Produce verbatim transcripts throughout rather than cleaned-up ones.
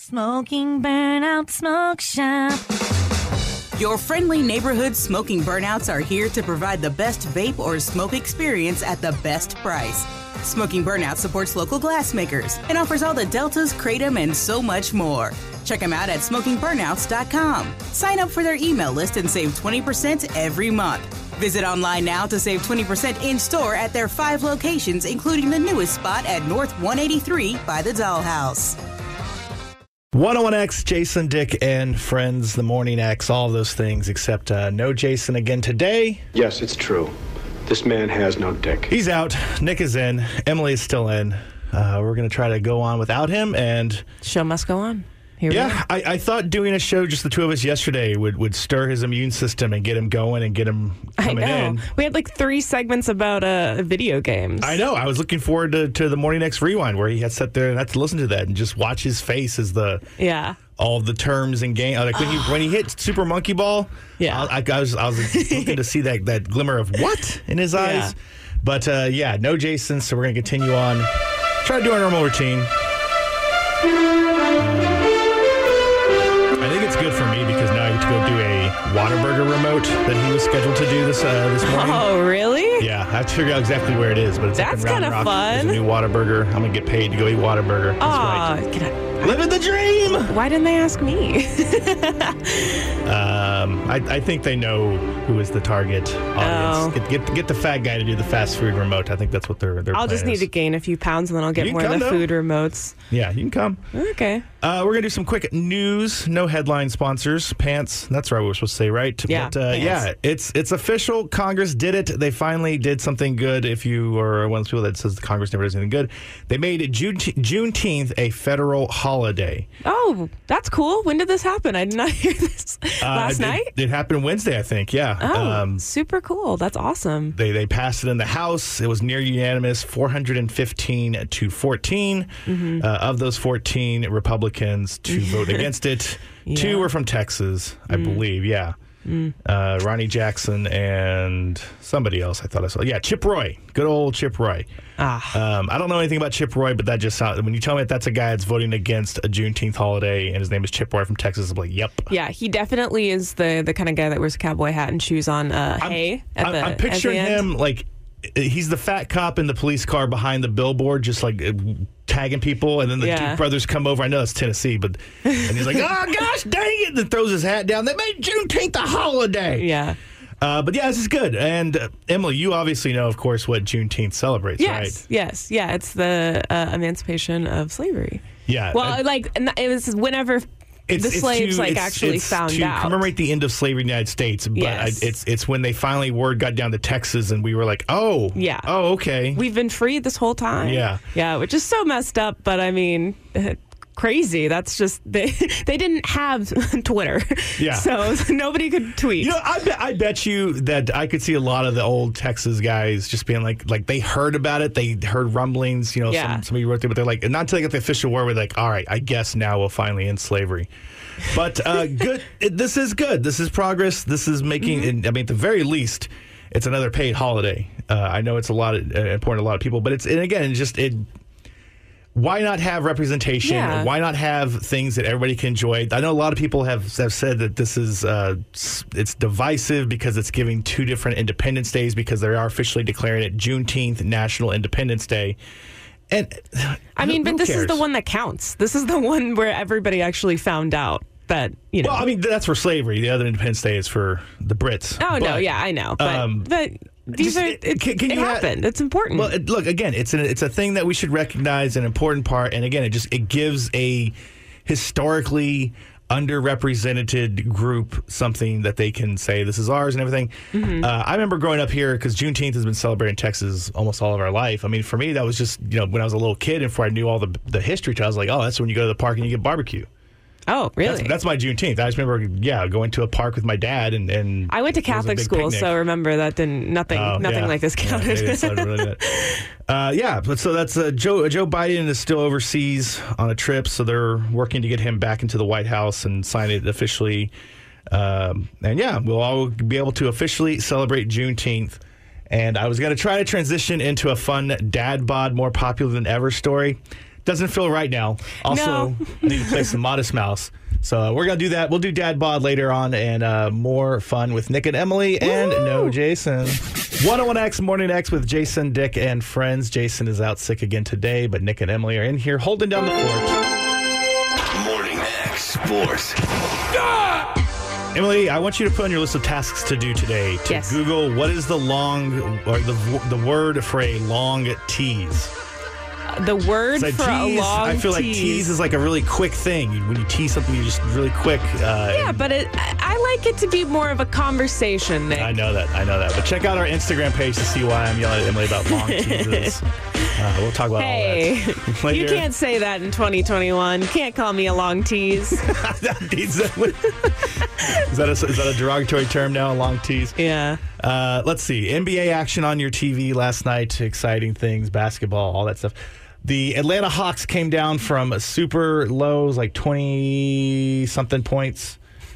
Smoking Burnout Smoke Shop. Your friendly neighborhood smoking burnouts are here to provide the best vape or smoke experience at the best price. Smoking Burnout supports local glassmakers and offers all the Deltas, Kratom, and so much more. Check them out at smoking burnouts dot com. Sign up for their email list and save twenty percent every month. Visit online now to save twenty percent in-store at their five locations, including the newest spot at North one eighty-three by the Dollhouse. one oh one X, Jason, Dick, and Friends, the Morning X, all of those things, except uh, no Jason again today. Yes, it's true. This man has no dick. He's out. Nick is in. Emily is still in. Uh, we're going to try to go on without him. And show must go on. Here we yeah, I, I thought doing a show, just the two of us yesterday, would, would stir his immune system and get him going and get him coming I know. in. We had like three segments about uh, video games. I know. I was looking forward to, to the Morning X Rewind where he had sat there and had to listen to that and just watch his face as the yeah all of the terms and game. Like when he when he hit Super Monkey Ball, yeah, I, I was I was looking to see that that glimmer of what in his eyes. Yeah. But uh, yeah, no Jason. So we're gonna continue on. Try to do our normal routine. I think it's good for me because now I get to go do a Whataburger remote that he was scheduled to do this uh, this morning. Oh, really? Yeah, I have to figure out exactly where it is, but it's That's kind of fun. There's a new Whataburger. I'm gonna get paid to go eat Whataburger. Aw, That's right. get a- Living the dream. Why didn't they ask me? um, I, I think they know who is the target audience. Oh. Get, get get the fat guy to do the fast food remote. I think that's what they're. Their I'll just plan need is. to gain a few pounds and then I'll get You more can of the come, food remotes. Yeah, you can come. Okay. Uh, we're gonna do some quick news. No headline sponsors. Pants. That's right. We're supposed to say, right? Yeah. But, uh, yeah. It's it's official. Congress did it. They finally did something good. If you are one of those people that says the Congress never does anything good, they made June Juneteenth a federal holiday. Oh, that's cool. When did this happen? I did not hear this. Last uh, night? It, it happened Wednesday, I think. Yeah. Oh, Um, super cool. That's awesome. They they passed it in the House. It was near unanimous, four hundred fifteen to fourteen. Mm-hmm. Uh, of those fourteen Republicans to vote against it, Yeah. two were from Texas, I Mm. believe. Yeah. Mm. Uh, Ronnie Jackson and somebody else I thought I saw. Yeah, Chip Roy. Good old Chip Roy. Ah. Um, I don't know anything about Chip Roy, but that just sounds, when you tell me that that's a guy that's voting against a Juneteenth holiday and his name is Chip Roy from Texas, I'm like, yep. Yeah, he definitely is the, the kind of guy that wears a cowboy hat and shoes on uh, hay. At I'm, the, I'm picturing at the end. him like he's the fat cop in the police car behind the billboard, just like uh, tagging people, and then the Yeah. Duke brothers come over. I know it's Tennessee, but and he's like, "Oh gosh, dang it!" and throws his hat down. They made Juneteenth a holiday. Yeah. Uh, but yeah, this is good. And uh, Emily, you obviously know, of course, what Juneteenth celebrates, Yes, right? yes, yeah. It's the uh, emancipation of slavery. Yeah. Well, uh, like and it was whenever It's, the it's slaves to, like it's, actually it's found to out. commemorate the end of slavery in the United States. But Yes. I, it's it's when they finally word got down to Texas, and we were like, oh, Yeah. oh, okay. We've been free this whole time. Yeah. Yeah, which is so messed up, but I mean, crazy. That's just, they they didn't have Twitter. Yeah. So nobody could tweet. You know, I bet, I bet you that I could see a lot of the old Texas guys just being like, like they heard about it, they heard rumblings, you know, Yeah. some, somebody wrote there, but they're like, not until they get the official word, we're like, all right, I guess now we'll finally end slavery. But uh, good, it, this is good. This is progress. This is making, Mm-hmm. I mean, at the very least, it's another paid holiday. Uh, I know it's a lot of, uh, important to a lot of people, but it's, and again, it's just, it. Why not have representation? Yeah. Why not have things that everybody can enjoy? I know a lot of people have, have said that this is uh, it's divisive because it's giving two different Independence Days because they are officially declaring it Juneteenth National Independence Day. And I mean, who but this is cares? the one that counts. This is the one where everybody actually found out that, you know. Well, I mean, that's for slavery. The other Independence Day is for the Brits. oh, no, But, yeah, I know. But, um, but these just- are, it- it, can- can it you ha- happened. It's important. Well, it, look, again, it's an, it's a thing that we should recognize, an important part. And again, it just it gives a historically underrepresented group something that they can say this is ours and everything. Mm-hmm. Uh, I remember growing up here because Juneteenth has been celebrated in Texas almost all of our life. I mean, for me, that was just, you know, when I was a little kid and before I knew all the the history, I was like, oh, that's when you go to the park and you get barbecue. oh, really? That's, that's my Juneteenth. I just remember, yeah, going to a park with my dad and. and I went to it was a Catholic big school, picnic. so remember that didn't, nothing, Oh, nothing yeah. like this Yeah, counted. they didn't celebrate really that. Uh, yeah, but so that's uh, Joe. Joe Biden is still overseas on a trip, so they're working to get him back into the White House and sign it officially. Um, and yeah, we'll all be able to officially celebrate Juneteenth. And I was going to try to transition into a fun dad bod, more popular than ever story. doesn't feel right now. Also, No. I need to play some Modest Mouse. So uh, we're going to do that. We'll do Dad Bod later on and uh, more fun with Nick and Emily and Woo! no Jason. one oh one X Morning X with Jason, Dick, and friends. Jason is out sick again today, but Nick and Emily are in here holding down the fort. Morning X Sports. Emily, I want you to put on your list of tasks to do today to Yes. Google what is the long or the the word for a long tease. The word So for tease, a long I feel like tease. tease is like a really quick thing. You- When you tease something, you just really quick. Uh, Yeah, but it, I I like it to be more of a conversation, Nick. I know that. I know that. But check out our Instagram page to see why I'm yelling at Emily about long teases. Uh, we'll talk about Hey, all that later. you can't say that in twenty twenty-one. You can't call me a long tease. is, that a, is that a derogatory term now, a long tease? Yeah. Uh, let's see. N B A action on your T V last night. Exciting things, basketball, all that stuff. The Atlanta Hawks came down from super lows, like twenty-something points.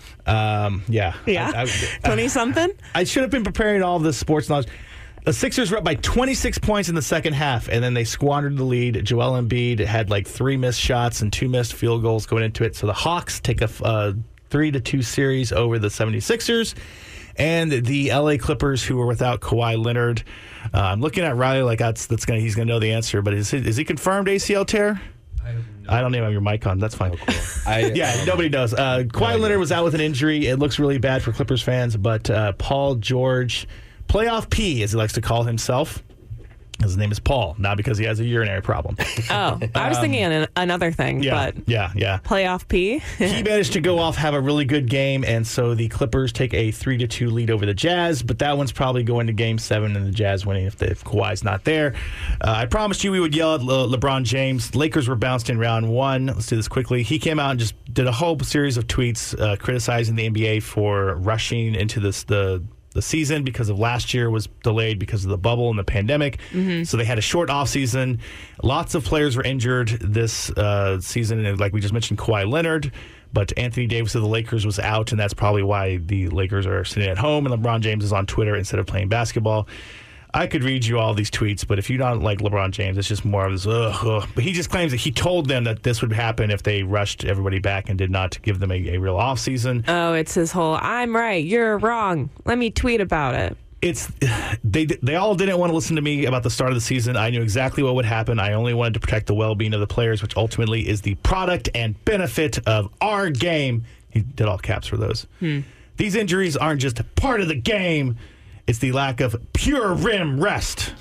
Um, yeah. Yeah. twenty-something? I should have been preparing all this sports knowledge. The Sixers were up by twenty-six points in the second half, and then they squandered the lead. Joel Embiid had like three missed shots and two missed field goals going into it. So the Hawks take a uh, three to two series over the seventy-sixers. And the L A Clippers, who were without Kawhi Leonard. Uh, I'm looking at Riley like that's that's gonna he's gonna know the answer, but is he, is he confirmed A C L tear? I don't even have your mic on. That's fine. I, Yeah, nobody knows. Uh, Kawhi Leonard was out with an injury. It looks really bad for Clippers fans, but uh, Paul George, Playoff P, as he likes to call himself. His name is Paul, not because he has a urinary problem. Oh, I was thinking an, another thing, Um, Yeah, but yeah, yeah. playoff P. He managed to go off, have a really good game, and so the Clippers take a three to two lead over the Jazz. But that one's probably going to Game Seven, and the Jazz winning if, the, if Kawhi's not there. Uh, I promised you we would yell at Le- LeBron James. Lakers were bounced in round one. Let's do this quickly. He came out and just did a whole series of tweets uh, criticizing the N B A for rushing into this the. The season because of last year was delayed because of the bubble and the pandemic. Mm-hmm. So they had a short offseason. Lots of players were injured this uh, season. And like we just mentioned, Kawhi Leonard. But Anthony Davis of the Lakers was out, and that's probably why the Lakers are sitting at home and LeBron James is on Twitter instead of playing basketball. I could read you all these tweets, but if you don't like LeBron James, it's just more of this, ugh, ugh. But he just claims that he told them that this would happen if they rushed everybody back and did not give them a, a real offseason. Oh, it's his whole, I'm right, you're wrong. Let me tweet about it. It's they they all didn't want to listen to me about the start of the season. I knew exactly what would happen. I only wanted to protect the well-being of the players, which ultimately is the product and benefit of our game. He did all caps for those. Hmm. These injuries aren't just a part of the game. It's the lack of pure rim rest.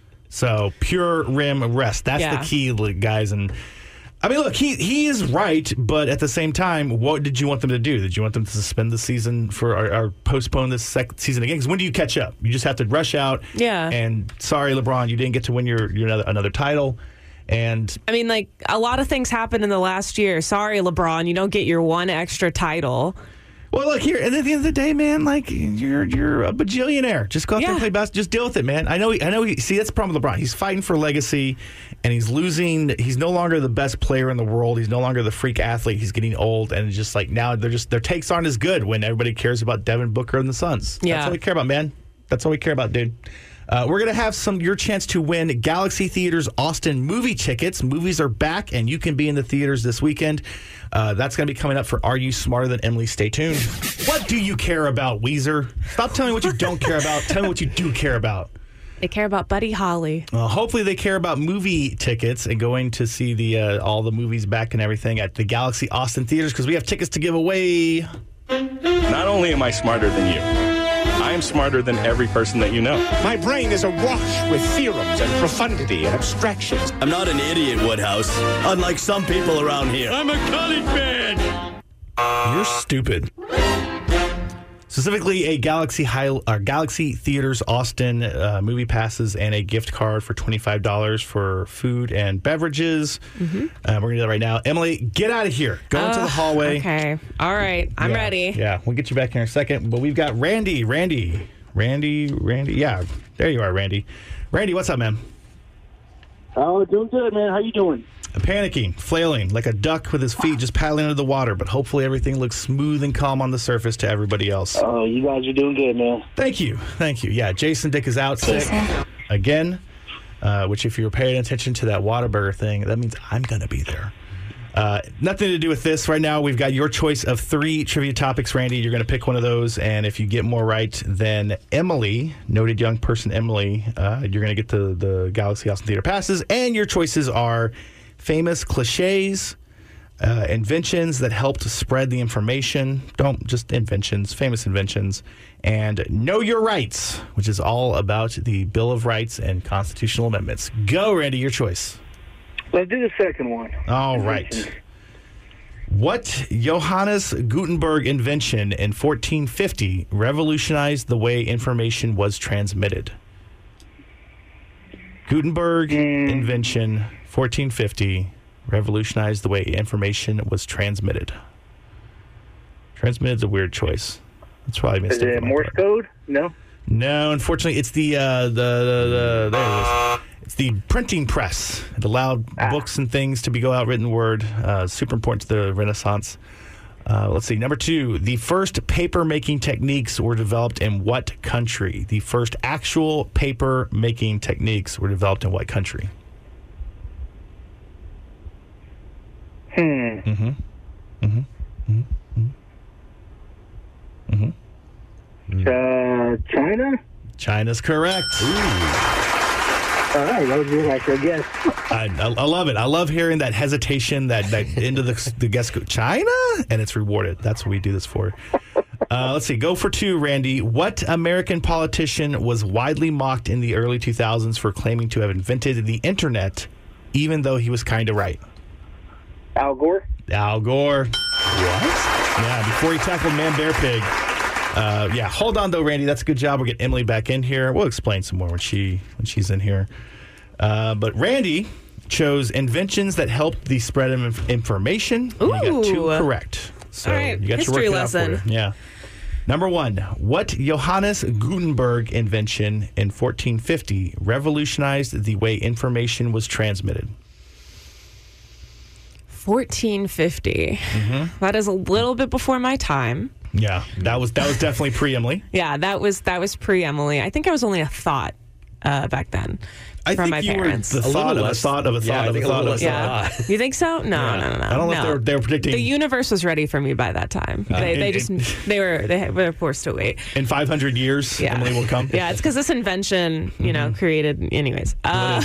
So pure rim rest. That's Yeah. the key, guys. And I mean, look, he he is right, but at the same time, what did you want them to do? Did you want them to suspend the season for or, or postpone this sec- season again? Because when do you catch up? You just have to rush out. Yeah. And sorry, LeBron, you didn't get to win your, your another, another title. And I mean, like, a lot of things happened in the last year. Sorry, LeBron, you don't get your one extra title. well, look here. And at the end of the day, man, like you're you're a bajillionaire. Just go out there Yeah. and play basketball. Just deal with it, man. I know. I know. He, see, that's the problem with LeBron. He's fighting for legacy, and he's losing. He's no longer the best player in the world. He's no longer the freak athlete. He's getting old, and it's just like now they're just their takes aren't as good when everybody cares about Devin Booker and the Suns. Yeah. That's all we care about, man. That's all we care about, dude. Uh, we're going to have some your chance to win Galaxy Theaters Austin movie tickets. Movies are back, and you can be in the theaters this weekend. Uh, that's going to be coming up for Are You Smarter Than Emily? Stay tuned. What do you care about, Weezer? Stop telling me what you don't care about. Tell me what you do care about. They care about Buddy Holly. Well, hopefully they care about movie tickets and going to see the uh, all the movies back and everything at the Galaxy Austin Theaters because we have tickets to give away. Not only am I smarter than you, I am smarter than every person that you know. My brain is awash with theorems and profundity and abstractions. I'm not an idiot, Woodhouse, unlike some people around here. I'm a college man. You're stupid. Specifically, a Galaxy High, or Galaxy Theaters Austin uh, movie passes and a gift card for twenty-five dollars for food and beverages. Mm-hmm. Uh, we're going to do that right now. Emily, get out of here. Go into the hallway. Okay. All right. I'm Yeah, ready. Yeah, we'll get you back here in a second. But we've got Randy. Randy. Randy. Randy. Yeah, there you are, Randy. Randy, what's up, man? Oh, doing good, man. How you doing? Panicking, flailing like a duck with his feet just paddling under the water, but hopefully everything looks smooth and calm on the surface to everybody else. Oh, you guys are doing good, man. Thank you. Thank you. Yeah, Jason Dick is out sick again. uh, which if you were paying attention to that Whataburger thing, that means I'm going to be there. Uh, nothing to do with this. Right now, we've got your choice of three trivia topics, Randy. You're going to pick one of those, and if you get more right than Emily, noted young person Emily, uh, you're going to get the, the Galaxy Austin Theater passes, and your choices are famous cliches, uh, inventions that helped spread the information. Don't just inventions, famous inventions, and Know Your Rights, which is all about the Bill of Rights and constitutional amendments. Go, Randy, your choice. Let's do the second one. All right. What Johannes Gutenberg invention in fourteen fifty revolutionized the way information was transmitted? Gutenberg Mm. invention, fourteen fifty, revolutionized the way information was transmitted. Transmitted is a weird choice. That's probably Is mistake. it Morse code? No. No, unfortunately, it's the uh, the, the, the there it is. It's the printing press. It allowed Ah. books and things to be go out written word. Uh, super important to the Renaissance. Uh, let's see. Number two, the first paper making techniques were developed in what country? The first actual paper making techniques were developed in what country? Hmm. Mm-hmm. Mm-hmm. Mm-hmm. Mm-hmm. Uh, China? China's correct. All right, that was your actual guess. I, I, I love it. I love hearing that hesitation, that, that into the, the guess go, China, and it's rewarded. That's what we do this for. Uh, let's see. Go for two, Randy. What American politician was widely mocked in the early two thousands for claiming to have invented the internet, even though he was kind of right? Al Gore? Al Gore. What? Yeah, before he tackled Man Bear Pig. Uh, yeah, hold on though, Randy. That's a good job. We'll get Emily back in here. We'll explain some more when she when she's in here. Uh, but Randy chose inventions that helped the spread of inf- information. And you got two Ooh. correct. So All right, you got history your work cut out lesson. for you. Yeah. Number one, what Johannes Gutenberg invention in fourteen fifty revolutionized the way information was transmitted? fourteen fifty. Mm-hmm. That is a little bit before my time. Yeah, that was that was definitely pre-Emily. Yeah, that was that was pre-Emily. I think I was only a thought uh, back then I from think my you parents. were the A thought little of a less- thought of a yeah, thought I of a think a thought little of a less thought. yeah, you think so? No, Yeah. no, no, no. I don't know no. if they were, they were predicting The universe was ready for me by that time. they in- they just in- they were they were forced to wait. in five hundred years, Yeah. Emily will come. Yeah, it's because this invention, you know, Mm-hmm. created. Anyways, uh,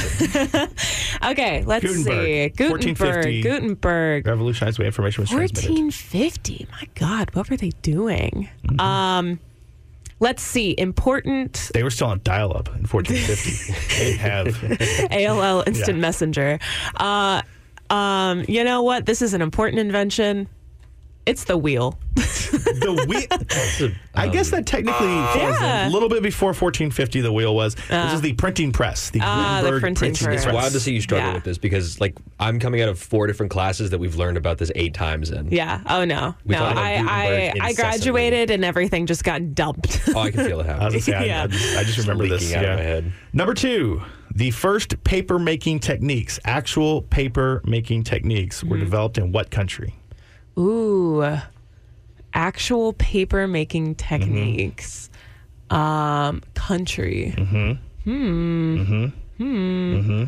okay, let's Gutenberg. see. fourteen fifty. Gutenberg. Gutenberg. Revolutionized the way information was transmitted. fourteen fifty. My God, what were they doing? Mm-hmm. Um, let's see. Important They were still on dial-up in fourteen fifty. They have. A O L Instant Yeah. Messenger. Uh, um, you know what? This is an important invention. It's the wheel. The wheel. I guess that technically falls Yeah. in a little bit before fourteen fifty. The wheel was. this is the printing press. The Ah, the Gutenberg printing press. It's wild to see you struggle Yeah. with this because, like, I'm coming out of four different classes that we've learned about this eight times in. Yeah. Oh no. We no. talked about I I, Gutenberg I incessantly. graduated and everything just got dumped. Oh, I can feel it I was happening. gonna say, I- Yeah. I, just, I just remember leaking this. out of yeah. my head. Number two, the first paper making techniques, actual paper making techniques, were developed in what country? Ooh. Actual paper making techniques. Um, country. Hmm. Hmm. Hmm.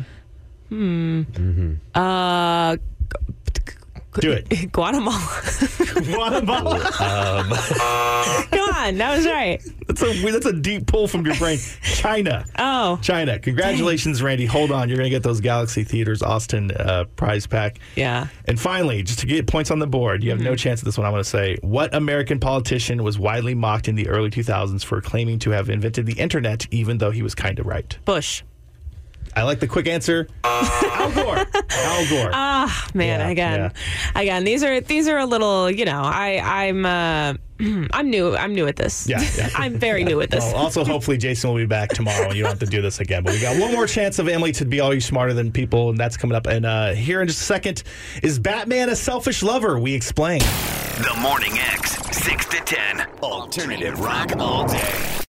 Hmm. Uh, Do it. Guatemala. Guatemala. Come on, that was right. That's a that's a deep pull from your brain. China. Oh, China. Congratulations, Randy. Hold on. You're going to get those Galaxy Theaters Austin uh, prize pack. yeah. And finally, just to get points on the board, you have no chance at this one, I'm going to say. What American politician was widely mocked in the early two thousands for claiming to have invented the internet, even though he was kind of right? Bush. I like the quick answer. Al Gore. Al Gore. Ah, man. Yeah, again, again. These are these are a little. You know, I I'm uh, I'm new. I'm new at this. Yeah, yeah. I'm very new at this. Well, also, hopefully, Jason will be back tomorrow and you don't have to do this again. But we got one more chance of Emily to be all you smarter than people, and that's coming up. And uh, here in just a second, is Batman a selfish lover? We explain. The Morning X, six to ten. Alternative rock all day.